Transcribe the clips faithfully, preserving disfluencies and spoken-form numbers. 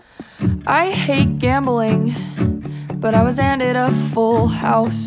I hate gambling, but I was handed a full house.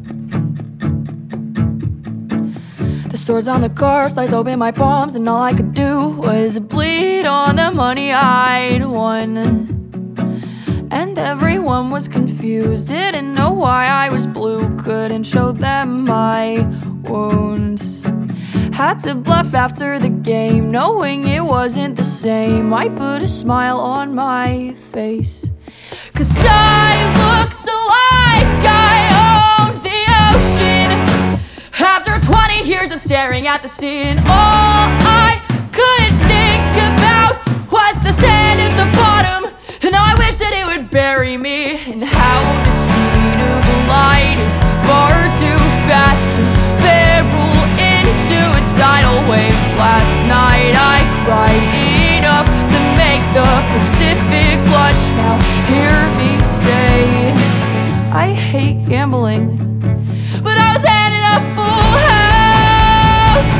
The swords on the car sliced open my palms, and all I could do was bleed on the money I'd won. And everyone was confused, didn't know why I was blue, couldn't show them my wounds. Had to bluff after the game, knowing it wasn't the same. I put a smile on my face, 'cause I looked like I owned the ocean. After twenty years of staring at the scene, all I could think about was the sand at the bottom. And now I wish that it would bury me, and how the speed of light is far too fast to barrel into a tidal wave. Last night I cried enough to make the Pacific blush. Now hear me say, I hate gambling, but I was handed a full house.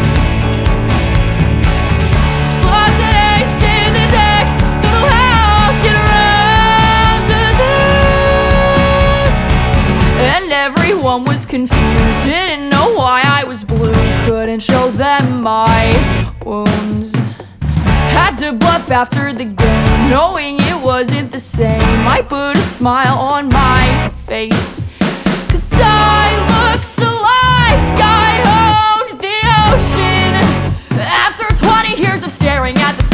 Lost an ace in the deck, don't know how I'll get around to this. And everyone was confused, didn't know why I was blue, couldn't show them my wounds. Had to bluff after the game, knowing it wasn't the same. I put a smile on my face, 'cause I looked like I owned the ocean. After twenty years of staring at the